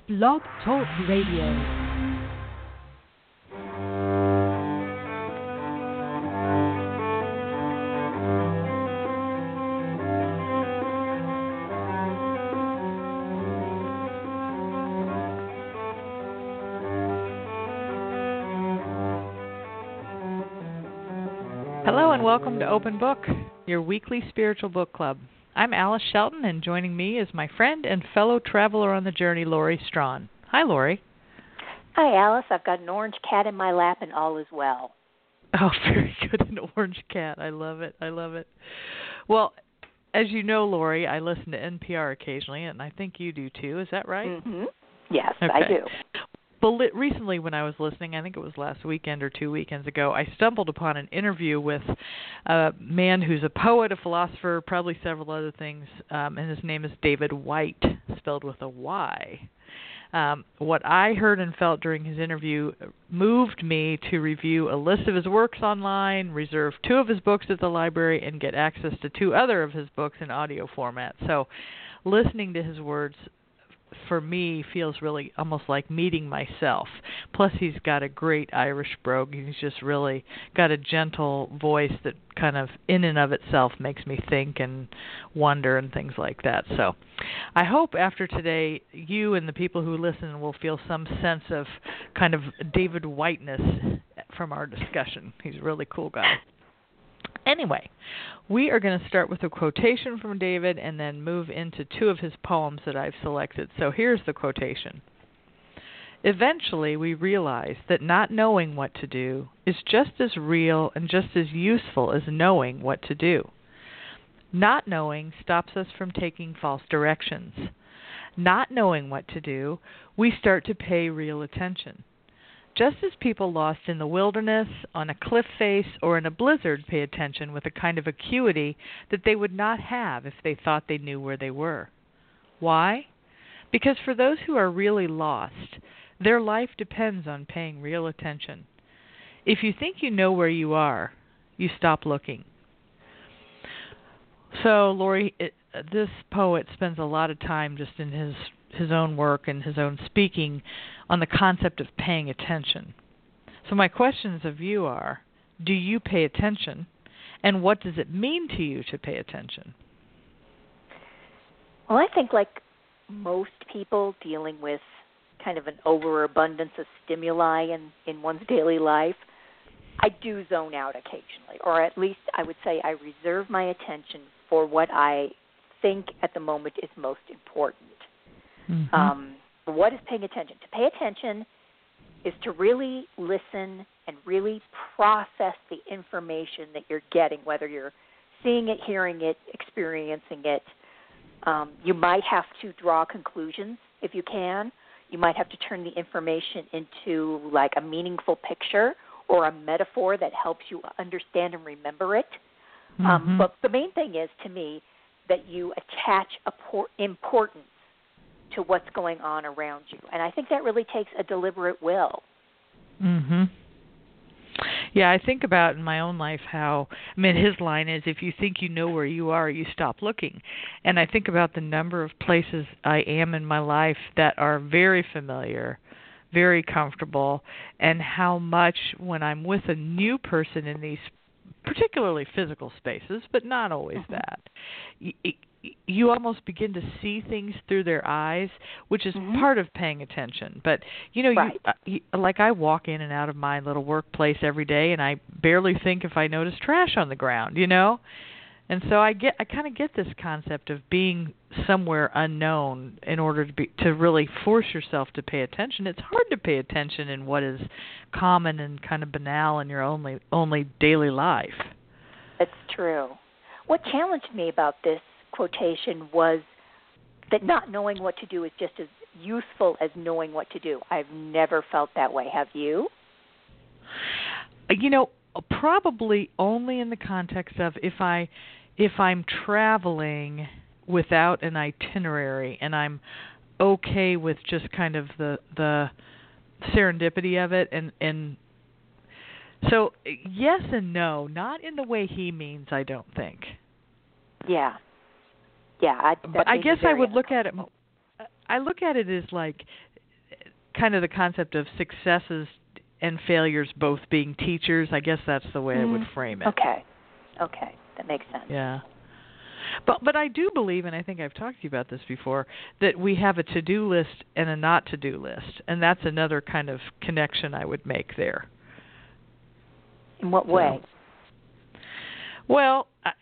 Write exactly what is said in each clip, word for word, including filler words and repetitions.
Blog Talk Radio. Hello and welcome to Open Book, your weekly spiritual book club. I'm Alice Shelton, and joining me is my friend and fellow traveler on the journey, Lori Strawn. Hi, Lori. Hi, Alice. I've got an orange cat in my lap, and all is well. Oh, very good, an orange cat. I love it. I love it. Well, as you know, Lori, I listen to N P R occasionally, and I think you do too. Is that right? Mm-hmm. Yes, okay. I do. Well, recently when I was listening, I think it was last weekend or two weekends ago, I stumbled upon an interview with a man who's a poet, a philosopher, probably several other things, um, and his name is David Whyte, spelled with a Y. Um, what I heard and felt during his interview moved me to review a list of his works online, reserve two of his books at the library, and get access to two other of his books in audio format. So listening to his words for me feels really almost like meeting myself. Plus he's got a great Irish brogue. He's just really got a gentle voice that kind of in and of itself makes me think and wonder and things like that. So I hope after today you and the people who listen will feel some sense of kind of David Whyteness from our discussion. He's a really cool guy. Anyway, we are going to start with a quotation from David and then move into two of his poems that I've selected. So here's the quotation. Eventually, we realize that not knowing what to do is just as real and just as useful as knowing what to do. Not knowing stops us from taking false directions. Not knowing what to do, we start to pay real attention. Just as people lost in the wilderness, on a cliff face, or in a blizzard pay attention with a kind of acuity that they would not have if they thought they knew where they were. Why? Because for those who are really lost, their life depends on paying real attention. If you think you know where you are, you stop looking. So, Lori, it, this poet spends a lot of time just in his his own work and his own speaking on the concept of paying attention. So my questions of you are, do you pay attention? And what does it mean to you to pay attention? Well, I think like most people dealing with kind of an overabundance of stimuli in, in one's daily life, I do zone out occasionally, or at least I would say I reserve my attention for what I think at the moment is most important. Mm-hmm. Um, what is paying attention? To pay attention is to really listen and really process the information that you're getting, whether you're seeing it, hearing it, experiencing it. Um, you might have to draw conclusions if you can. You might have to turn the information into like a meaningful picture or a metaphor that helps you understand and remember it. Mm-hmm. Um, but the main thing is, to me, that you attach a por- importance to what's going on around you. And I think that really takes a deliberate will. Mhm. Yeah, I think about in my own life how, I mean, his line is, if you think you know where you are, you stop looking. And I think about the number of places I am in my life that are very familiar, very comfortable, and how much when I'm with a new person in these particularly physical spaces, but not always Mm-hmm. that, it, you almost begin to see things through their eyes, which is mm-hmm. part of paying attention. But, you know, right. you, uh, you, like I walk in and out of my little workplace every day, and I barely think if I notice trash on the ground, you know? And so I get, I kind of get this concept of being somewhere unknown in order to be to really force yourself to pay attention. It's hard to pay attention in what is common and kind of banal in your only only daily life. It's true. What challenged me about this quotation was that not knowing what to do is just as useful as knowing what to do. I've never felt that way. Have you? You know, probably only in the context of if I if I'm traveling without an itinerary and I'm okay with just kind of the the serendipity of it, and and so yes and no, not in the way he means, I don't think. Yeah. Yeah, I, but I guess I would look at it. I look at it as like kind of the concept of successes and failures both being teachers. I guess that's the way mm. I would frame it. Okay. Okay. That makes sense. Yeah. But but I do believe, and I think I've talked to you about this before, that we have a to-do list and a not to-do list, and that's another kind of connection I would make there. In what way? So, well, I,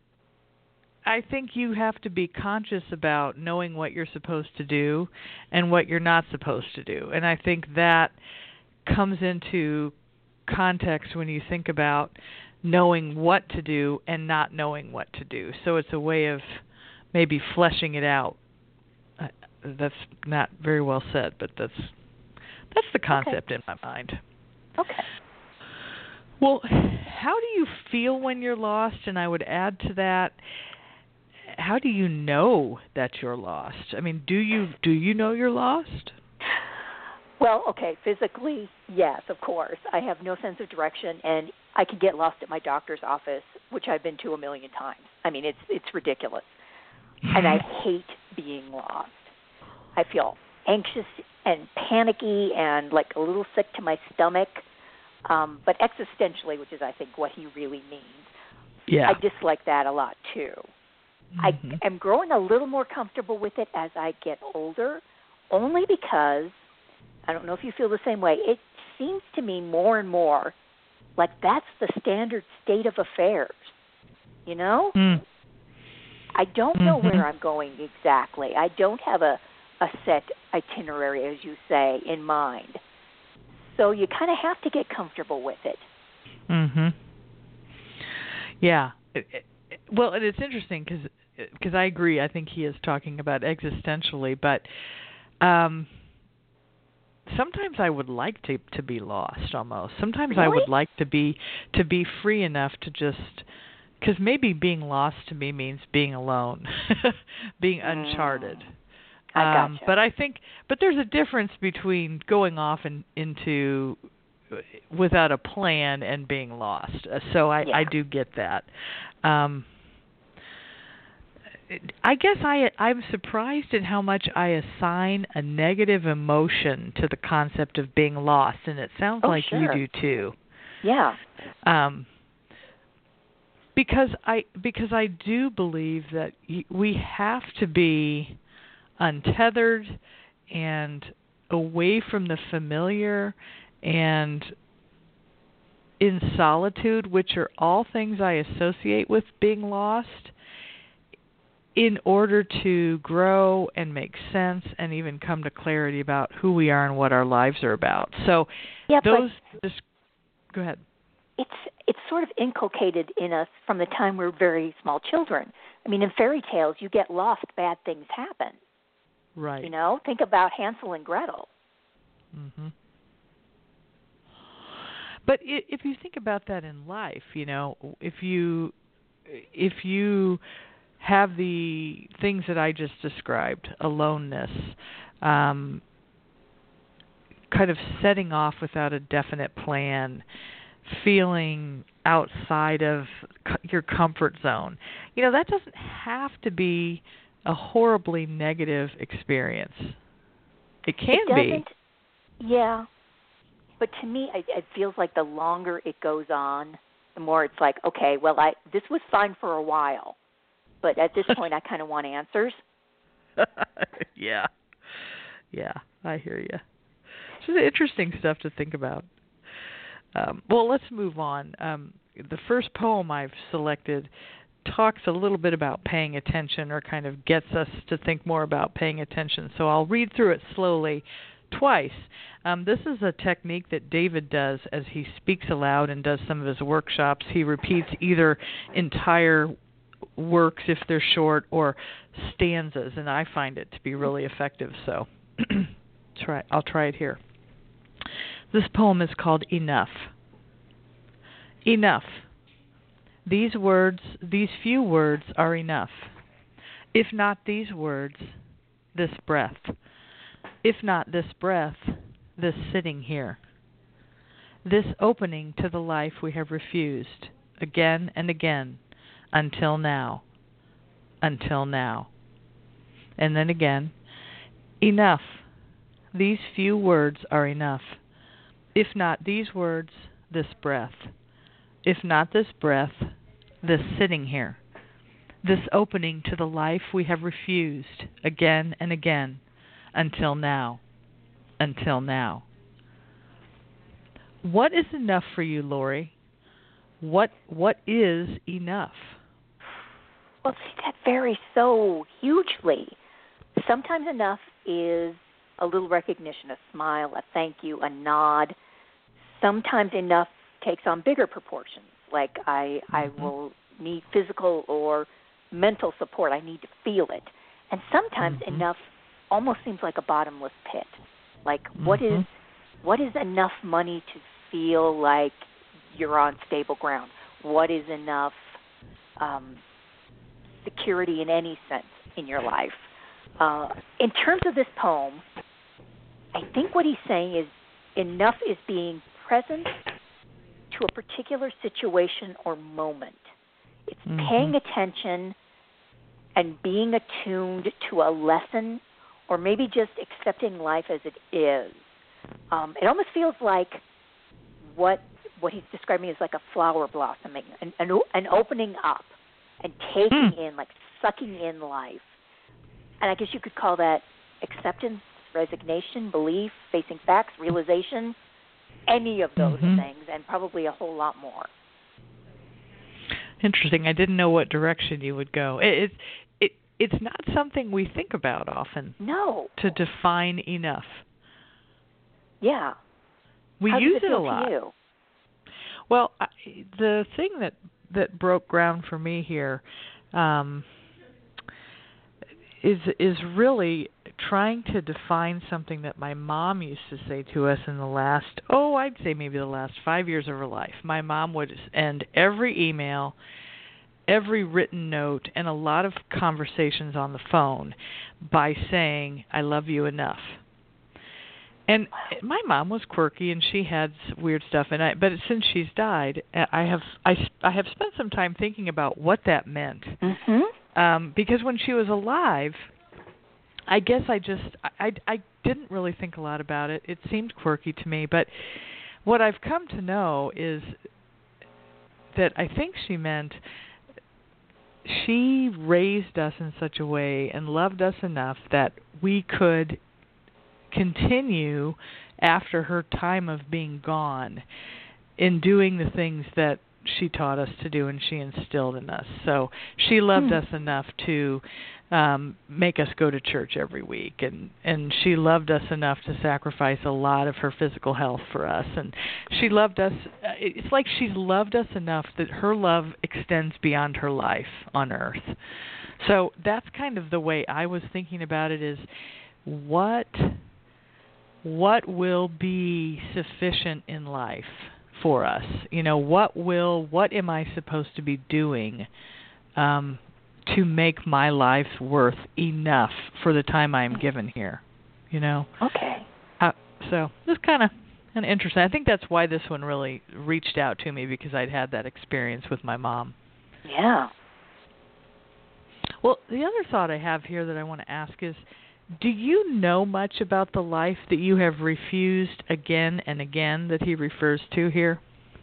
I think you have to be conscious about knowing what you're supposed to do and what you're not supposed to do, and I think that comes into context when you think about knowing what to do and not knowing what to do. So it's a way of maybe fleshing it out. Uh, that's not very well said, but that's that's the concept okay. in my mind. Okay. Well, how do you feel when you're lost? And I would add to that, how do you know that you're lost? I mean, do you do you know you're lost? Well, okay, physically, yes, of course. I have no sense of direction, and I can get lost at my doctor's office, which I've been to a million times. I mean, it's it's ridiculous. And I hate being lost. I feel anxious and panicky and like a little sick to my stomach, um, but existentially, which is, I think, what he really means. Yeah. I dislike that a lot, too. Mm-hmm. I am growing a little more comfortable with it as I get older, only because I don't know if you feel the same way. It seems to me more and more like that's the standard state of affairs, you know? Mm. I don't know mm-hmm. where I'm going exactly. I don't have a, a set itinerary, as you say, in mind. So you kind of have to get comfortable with it. Mm-hmm. Yeah. It, it, well, and it's interesting because because I agree. I think he is talking about existentially, but um, sometimes I would like to to be lost almost. Sometimes really? I would like to be to be free enough to just, because maybe being lost to me means being alone, being mm. uncharted. I gotcha. Um, but I think, but there's a difference between going off and into without a plan and being lost. Uh, so I, yeah. I do get that. Um, I guess I I'm surprised at how much I assign a negative emotion to the concept of being lost, and it sounds oh, like sure. you do too. Yeah. Um, because I because I do believe that we have to be untethered and away from the familiar and in solitude, which are all things I associate with being lost, in order to grow and make sense and even come to clarity about who we are and what our lives are about. So yeah, those this, go ahead. It's it's sort of inculcated in us from the time we're very small children. I mean, in fairy tales, you get lost, bad things happen. Right. You know, think about Hansel and Gretel. Mhm. But if you think about that in life, you know, if you if you have the things that I just described, aloneness, um, kind of setting off without a definite plan, feeling outside of your comfort zone, you know, that doesn't have to be a horribly negative experience. It can it be. Yeah. But to me, it, it feels like the longer it goes on, the more it's like, okay, well, I this was fine for a while, but at this point, I kind of want answers. yeah, yeah, I hear you. It's just interesting stuff to think about. Um, well, let's move on. Um, the first poem I've selected talks a little bit about paying attention, or kind of gets us to think more about paying attention. So I'll read through it slowly. Twice. Um, this is a technique that David does as he speaks aloud and does some of his workshops. He repeats either entire works if they're short or stanzas, and I find it to be really effective. So try. I'll try it here. This poem is called Enough. Enough. These words, these few words are enough. If not these words, this breath. If not this breath, this sitting here, this opening to the life we have refused again and again until now, until now. And then again, enough. these few words are enough. If not these words, this breath. If not this breath, this sitting here. This opening to the life we have refused again and again until now. Until now. What is enough for you, Lori? What what is enough? Well, see, that varies so hugely. Sometimes enough is a little recognition, a smile, a thank you, a nod. Sometimes enough takes on bigger proportions, like I, mm-hmm. I will need physical or mental support. I need to feel it. And sometimes mm-hmm. enough almost seems like a bottomless pit. Like, mm-hmm. what is what is enough money to feel like you're on stable ground? What is enough um, security in any sense in your life? Uh, in terms of this poem, I think what he's saying is enough is being present to a particular situation or moment. It's mm-hmm. paying attention and being attuned to a lesson, or maybe just accepting life as it is. Um, it almost feels like what what he's describing is like a flower blossoming, an, an, an opening up and taking mm. in, like sucking in life. And I guess you could call that acceptance, resignation, belief, facing facts, realization, any of those mm-hmm. things, and probably a whole lot more. Interesting. I didn't know what direction you would go. It, it, it it's not something we think about often. No. To define enough. Yeah. We How use does it, it feel a lot. To you? Well, I, the thing that that broke ground for me here um, is is really trying to define something that my mom used to say to us in the last, oh, I'd say maybe the last five years of her life. My mom would end every email, every written note, and a lot of conversations on the phone by saying, I love you enough. And my mom was quirky, and she had weird stuff. And I, but since she's died, I have I, I have spent some time thinking about what that meant. Mm-hmm. Um, because when she was alive, I guess I just I, I didn't really think a lot about it. It seemed quirky to me. But what I've come to know is that I think she meant she raised us in such a way and loved us enough that we could continue after her time of being gone in doing the things that she taught us to do and she instilled in us. So she loved hmm. us enough to um, make us go to church every week, and, and she loved us enough to sacrifice a lot of her physical health for us. And she loved us, it's like she's loved us enough that her love extends beyond her life on earth. So that's kind of the way I was thinking about it, is what what will be sufficient in life for us? You know, what will, what am I supposed to be doing um, to make my life worth enough for the time I'm given here? You know? Okay. Uh, so it's kind of kind of interesting. I think that's why this one really reached out to me, because I'd had that experience with my mom. Yeah. Well, the other thought I have here that I want to ask is, do you know much about the life that you have refused again and again that he refers to here?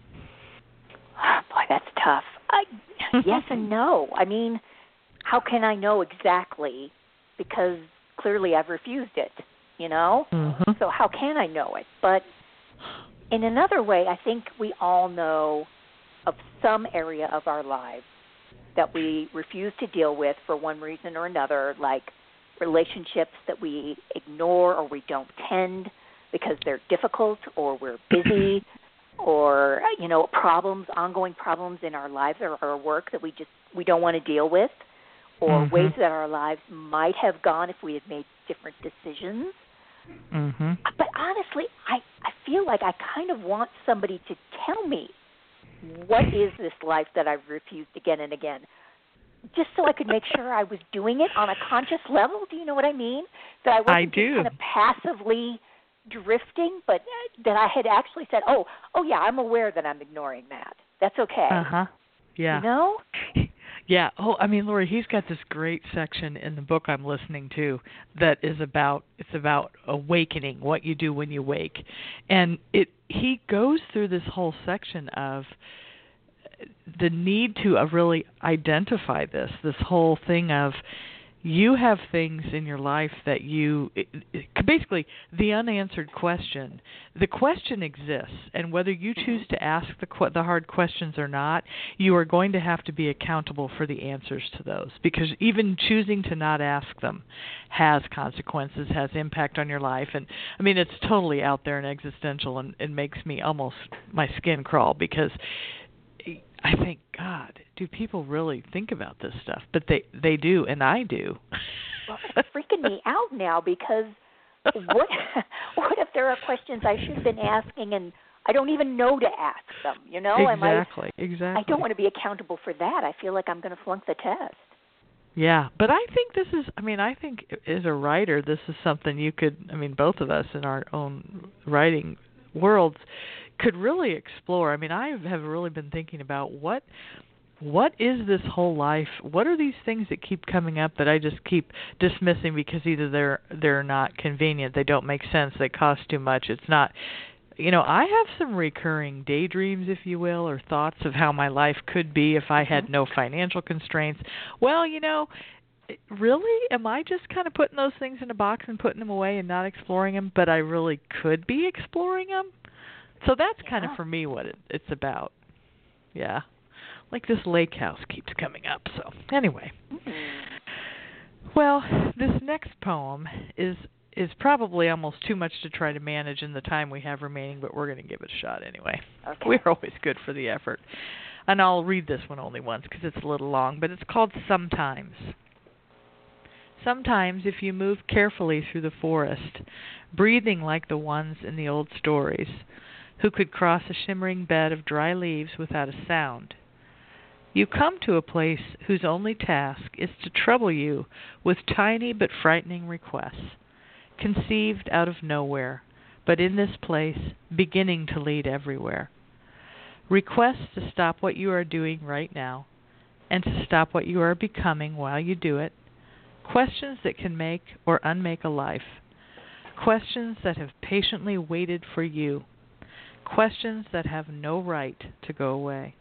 Oh, boy, that's tough. I, yes and no. I mean, how can I know exactly? Because clearly I've refused it, you know? Mm-hmm. So how can I know it? But in another way, I think we all know of some area of our lives that we refuse to deal with for one reason or another, like relationships that we ignore or we don't tend because they're difficult, or we're busy, or, you know, problems, ongoing problems in our lives or our work that we just we don't want to deal with, or mm-hmm. ways that our lives might have gone if we had made different decisions. Mm-hmm. But honestly, I, I feel like I kind of want somebody to tell me, what is this life that I've refused again and again? Just so I could make sure I was doing it on a conscious level. Do you know what I mean? That I wasn't I do. just kind of passively drifting, but that I had actually said, oh, oh yeah, I'm aware that I'm ignoring that. That's okay. Uh-huh. Yeah. You know? Yeah. Oh, I mean, Lori, he's got this great section in the book I'm listening to that is about it's about awakening, what you do when you wake, and it he goes through this whole section of the need to uh, really identify this, this whole thing of you have things in your life that you, it, it, basically the unanswered question, the question exists, and whether you choose to ask the the hard questions or not, you are going to have to be accountable for the answers to those, because even choosing to not ask them has consequences, has impact on your life. And I mean, it's totally out there and existential, and it makes me almost, my skin crawl, because I think, God, do people really think about this stuff? But they, they do, and I do. Well, it's freaking me out now, because what what if there are questions I should have been asking and I don't even know to ask them, you know? Exactly, I, exactly. I don't want to be accountable for that. I feel like I'm going to flunk the test. Yeah, but I think this is, I mean, I think as a writer, this is something you could, I mean, both of us in our own writing worlds could really explore. I mean, I have really been thinking about what what is this whole life? What are these things that keep coming up that I just keep dismissing because either they're they're not convenient, they don't make sense, they cost too much. It's not, you know, I have some recurring daydreams, if you will, or thoughts of how my life could be if I had no financial constraints. Well, you know, really, am I just kind of putting those things in a box and putting them away and not exploring them? But I really could be exploring them. So that's yeah. kind of for me what it, it's about. Yeah. Like this lake house keeps coming up. So anyway. Mm-hmm. Well, this next poem is is probably almost too much to try to manage in the time we have remaining, but we're going to give it a shot anyway. Okay. We're always good for the effort. And I'll read this one only once because it's a little long, but it's called Sometimes. Sometimes if you move carefully through the forest, breathing like the ones in the old stories, who could cross a shimmering bed of dry leaves without a sound, you come to a place whose only task is to trouble you with tiny but frightening requests, conceived out of nowhere, but in this place beginning to lead everywhere. Requests to stop what you are doing right now, and to stop what you are becoming while you do it. Questions that can make or unmake a life. Questions that have patiently waited for you. Questions that have no right to go away.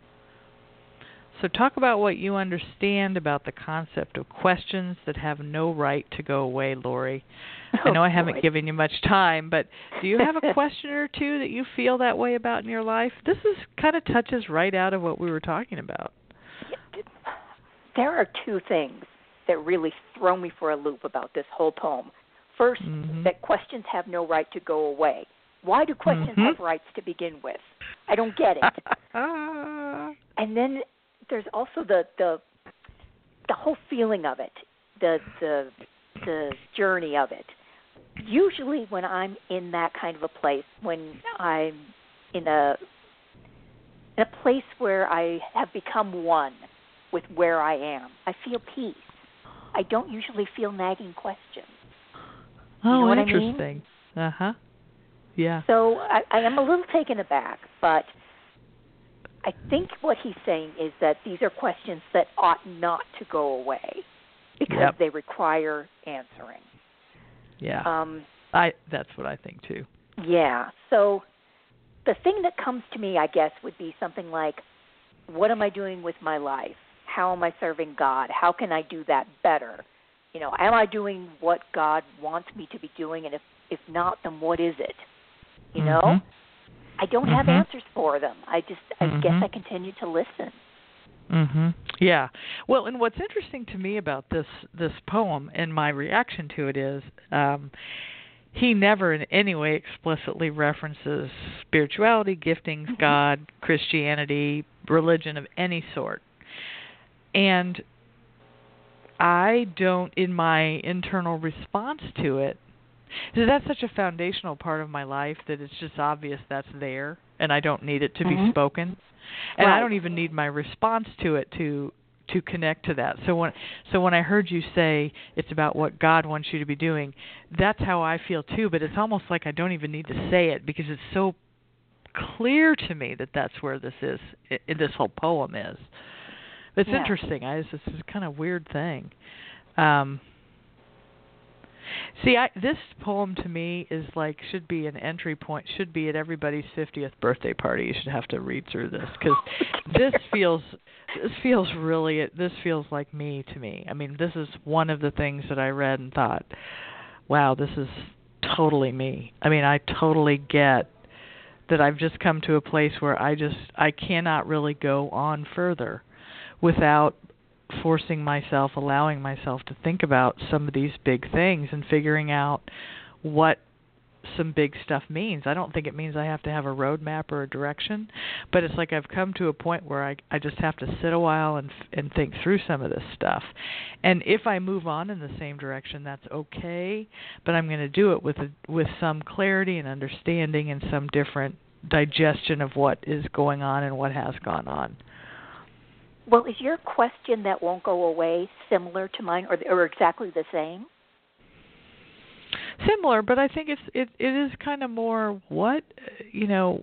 So talk about what you understand about the concept of questions that have no right to go away, Lori. Oh, I know I boy. haven't given you much time, but do you have a question or two that you feel that way about in your life? This is kind of touches right out of what we were talking about. There are two things that really throw me for a loop about this whole poem. First, mm-hmm. that questions have no right to go away. Why do questions mm-hmm. have rights to begin with? I don't get it. And then there's also the, the the whole feeling of it, the the the journey of it. Usually when I'm in that kind of a place, when I'm in a in a place where I have become one with where I am, I feel peace. I don't usually feel nagging questions. Oh, you know what interesting. I mean? Uh-huh. Yeah. So I, I am a little taken aback, but I think what he's saying is that these are questions that ought not to go away because yep. they require answering. Yeah. Um, I that's what I think too. Yeah. So the thing that comes to me, I guess, would be something like, what am I doing with my life? How am I serving God? How can I do that better? You know, am I doing what God wants me to be doing? And if, if not, then what is it? You know? Mm-hmm. I don't mm-hmm. have answers for them. I just, I mm-hmm. guess I continue to listen. Mhm. Yeah. Well, and what's interesting to me about this this poem and my reaction to it is um he never in any way explicitly references spirituality, giftings, mm-hmm. God, Christianity, religion of any sort. And I don't, in my internal response to it, so that's such a foundational part of my life that it's just obvious that's there, and I don't need it to mm-hmm. be spoken. And right. I don't even need my response to it to to connect to that. So when so when I heard you say it's about what God wants you to be doing, that's how I feel too, but it's almost like I don't even need to say it because it's so clear to me that that's where this is, it, this whole poem is. It's Yeah. interesting. I it's this kind of weird thing. Um, see, I, this poem to me is like should be an entry point. Should be at everybody's fiftieth birthday party. You should have to read through this because this feels this feels really this feels like me to me. I mean, this is one of the things that I read and thought, wow, this is totally me. I mean, I totally get that I've just come to a place where I just I cannot really go on further without forcing myself, allowing myself to think about some of these big things and figuring out what some big stuff means. I don't think it means I have to have a roadmap or a direction, but it's like I've come to a point where I I just have to sit a while and and think through some of this stuff. And if I move on in the same direction, that's okay, but I'm going to do it with a, with some clarity and understanding and some different digestion of what is going on and what has gone on. Well, is your question that won't go away similar to mine, or or exactly the same? Similar, but I think it's it it is kind of more what you know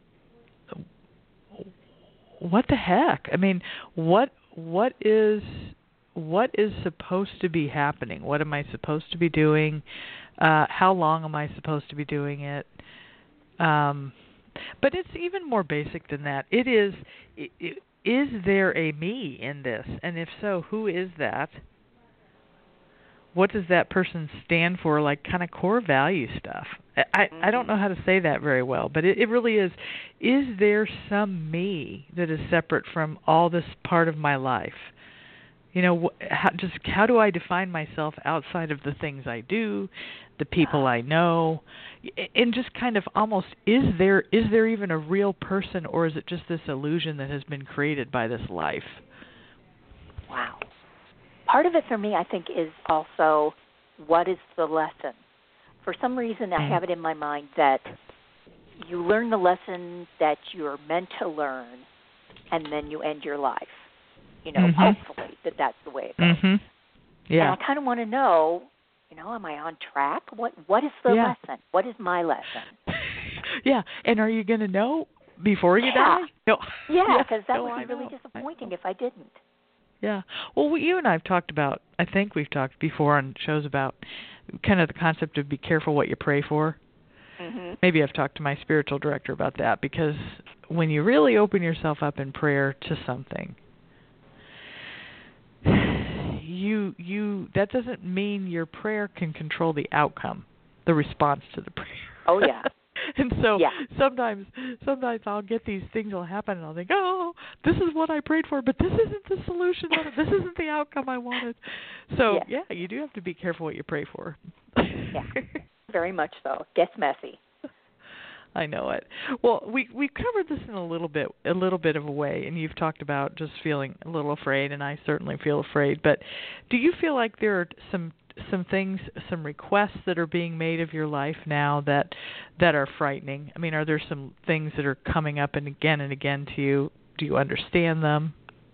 what the heck? I mean, what what is what is supposed to be happening? What am I supposed to be doing? Uh, how long am I supposed to be doing it? Um, but it's even more basic than that. It is it, it, is there a me in this? And if so, who is that? What does that person stand for, like kind of core value stuff? I, mm-hmm. I don't know how to say that very well, but it, it really is. Is there some me that is separate from all this part of my life? You know, how, just how do I define myself outside of the things I do, the people I know, and just kind of almost, is there is there even a real person, or is it just this illusion that has been created by this life? Wow. Part of it for me, I think, is also what is the lesson? For some reason, I have it in my mind that you learn the lesson that you're meant to learn, and then you end your life. You know, mm-hmm. hopefully that that's the way it goes. Mm-hmm. Yeah. And I kind of want to know, you know, am I on track? What What is the yeah. lesson? What is my lesson? yeah. And are you going to know before you yeah. die? No. Yeah, because yeah. that no, would I be really know. disappointing if I didn't. Yeah. Well, we, you and I have talked about, I think we've talked before on shows about kind of the concept of be careful what you pray for. Mm-hmm. Maybe I've talked to my spiritual director about that, because when you really open yourself up in prayer to something, you you that doesn't mean your prayer can control the outcome, the response to the prayer. Oh, yeah. And so yeah. sometimes sometimes I'll get these things will happen and I'll think, oh, this is what I prayed for, but this isn't the solution. This isn't the outcome I wanted. So, yeah. yeah, you do have to be careful what you pray for. yeah, very much so. Gets messy. I know it. Well, we we've covered this in a little bit a little bit of a way, and you've talked about just feeling a little afraid, and I certainly feel afraid. But do you feel like there are some some things, some requests that are being made of your life now that that are frightening? I mean, are there some things that are coming up and again and again to you? Do you understand them?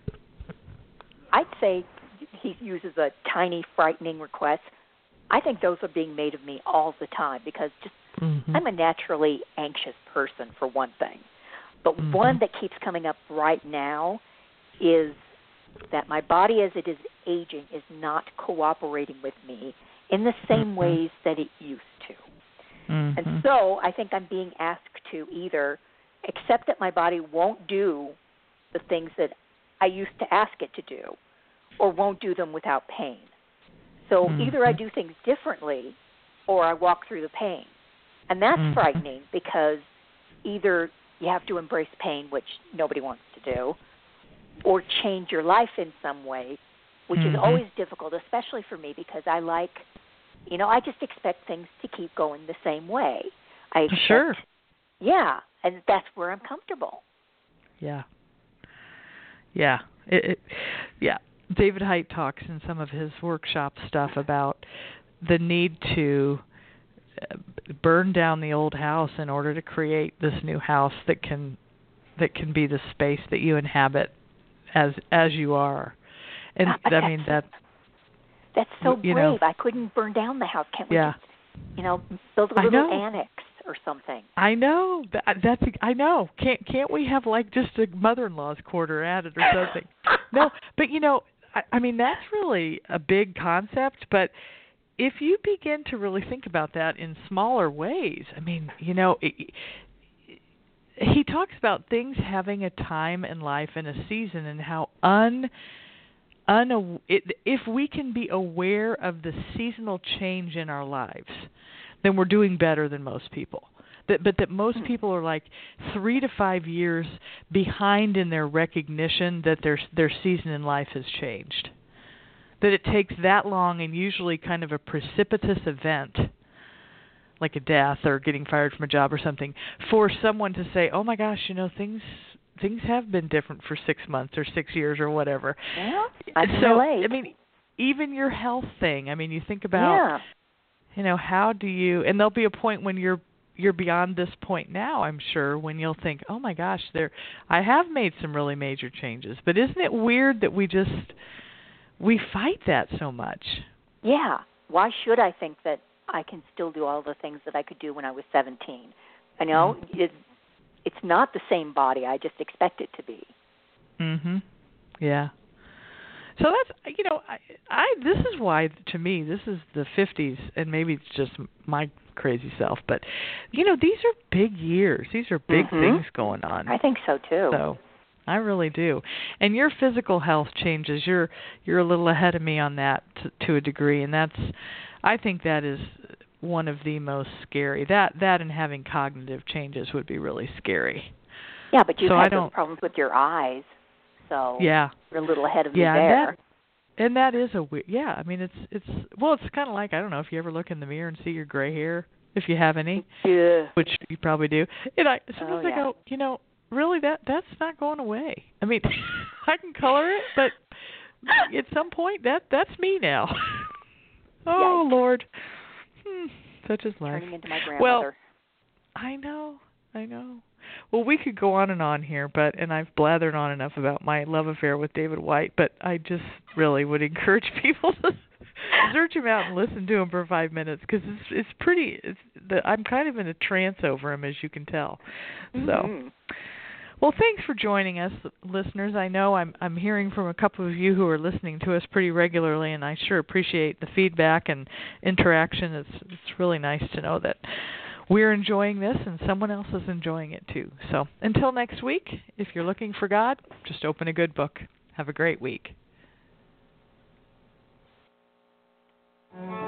I'd say he uses a tiny, frightening request. I think those are being made of me all the time, because just mm-hmm. I'm a naturally anxious person, for one thing. But mm-hmm. one that keeps coming up right now is that my body, as it is aging, is not cooperating with me in the same mm-hmm. ways that it used to. Mm-hmm. And so I think I'm being asked to either accept that my body won't do the things that I used to ask it to do, or won't do them without pain. So mm-hmm. either I do things differently, or I walk through the pain. And that's mm-hmm. frightening, because either you have to embrace pain, which nobody wants to do, or change your life in some way, which mm-hmm. is always difficult, especially for me, because I like, you know, I just expect things to keep going the same way. I expect, sure. Yeah, and that's where I'm comfortable. Yeah. Yeah. It, it, yeah. David Haidt talks in some of his workshop stuff about the need to burn down the old house in order to create this new house that can that can be the space that you inhabit as as you are. And uh, I mean that that's so you brave. Know, I couldn't burn down the house. Can't we yeah. just, you know, build a little annex or something. I know. That, that's I know. Can't can't we have like just a mother-in-law's quarter added or something? No, but you know, I, I mean that's really a big concept, but if you begin to really think about that in smaller ways, I mean, you know, it, he talks about things having a time in life and a season, and how un, un it, if we can be aware of the seasonal change in our lives, then we're doing better than most people. That, but that most people are like three to five years behind in their recognition that their their season in life has changed. That it takes that long, and usually kind of a precipitous event, like a death or getting fired from a job or something, for someone to say, "Oh my gosh, you know, things things have been different for six months or six years or whatever." Yeah, I can so relate. I mean, even your health thing. I mean, you think about, yeah. you know, how do you? And there'll be a point when you're you're beyond this point now, I'm sure, when you'll think, "Oh my gosh, there, I have made some really major changes." But isn't it weird that we just we fight that so much? Yeah. Why should I think that I can still do all the things that I could do when I was seventeen? I know mm-hmm. it, it's not the same body. I just expect it to be. Mhm. Yeah. So that's, you know, I, I this is why, to me, this is the fifties, and maybe it's just my crazy self, but you know, these are big years. These are big mm-hmm. things going on. I think so too. So I really do. And your physical health changes. You're you're a little ahead of me on that to, to a degree, and that's I think that is one of the most scary. That that and having cognitive changes would be really scary. Yeah, but you've so had I don't, those problems with your eyes, so yeah, you're a little ahead of yeah, me there. And that, and that is a weird. Yeah, I mean it's it's well, it's kind of like, I don't know if you ever look in the mirror and see your gray hair, if you have any, yeah. which you probably do. And I sometimes oh, I yeah. go, you know, really that that's not going away. I mean, I can color it, but at some point that that's me now. Oh, Yikes. Lord. Hmm, such is life. Turning into my grandmother. Well, I know, I know. Well, we could go on and on here, but and I've blathered on enough about my love affair with David Whyte, but I just really would encourage people to search him out and listen to him for five minutes, because it's it's pretty. It's the, I'm kind of in a trance over him, as you can tell. Mm-hmm. So. Well, thanks for joining us, listeners. I know I'm I'm hearing from a couple of you who are listening to us pretty regularly, and I sure appreciate the feedback and interaction. It's it's really nice to know that we're enjoying this and someone else is enjoying it too. So until next week, if you're looking for God, just open a good book. Have a great week.